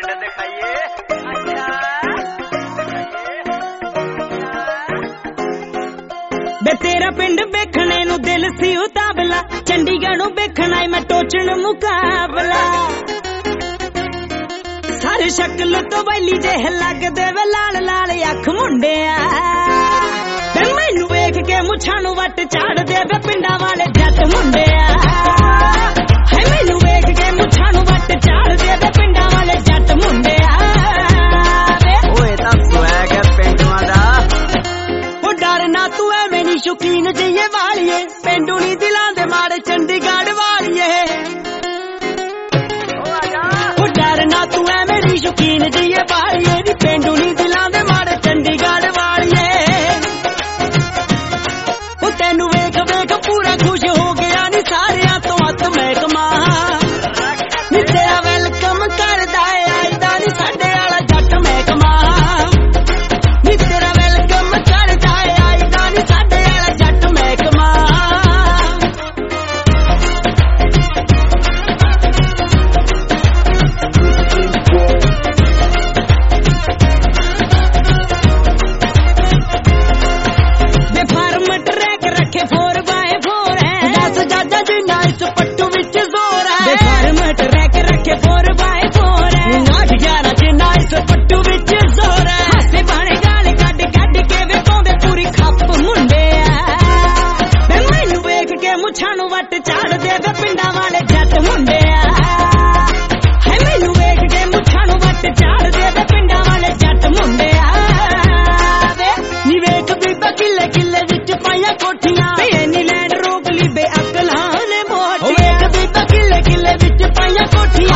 पिंड दिखाइए। बे तेरा पिंड वेखने नू दिल सी उतावला, चंडीगढ़ नू वेखना मैं टोचन मुकाबला। सारे शक्ल तो वैली जे लगदे वे लाल लाल अख मुंडिया। मैनू वेख के मुछां नू वट चाड़ दे वे पिंडां वाले जट मुंडिया। मैनू वेख के मुछां नू वट चाड़ दे वे पिंडां वाले जट मुंडिया। ओए तां स्वैग है पिंड दा। ओ डरना तू ऐवें नी शौकीन जिये वालिए, पेंडू नी दिलां दे मारे चंडीगढ़ वालिए। ओ डरना तू ऐवें नी शौकीन जिये वालिए, नी पेंडू नी दिलां दे मारे चंडीगढ़ वालिए। ओ तैनू वेख वेख पूरा खुश हो गया नी सारियां तो हथ महकमा। नी तेरा वेलकम करदा है आईदा नी साडे वाला जट महकमा। नी तेरा वेलकम करदा है आईदा नी साडे वाला जट महकमा। बे फार्म ट्रैक रखे 4x4 है, 10 जाजा जिन्ना इस पट्टू विच जोर है। बे फार्म ट्रैक रखे 4x4 है, 8 11 जिन्ना इस पट्टू विच जोर है। हासे बाणे गाल कड कड के वे पाउंदे पूरी खप मुंडे आ। बे मैनू वेख के मुछां नू वट चाड़ दे वे पिंडां वाले जट मुंडे आ। मैनू वेख के मुछां नू वट चाड़ दे वे पिंडां वाले जट मुंडे आ। नी वेख बीबा किले किले विच पाइया कोठियां, नी लैंड रोक ली बे अकलां ने मोटियां। वेख बीबा किले किले विच पाइया कोठियां,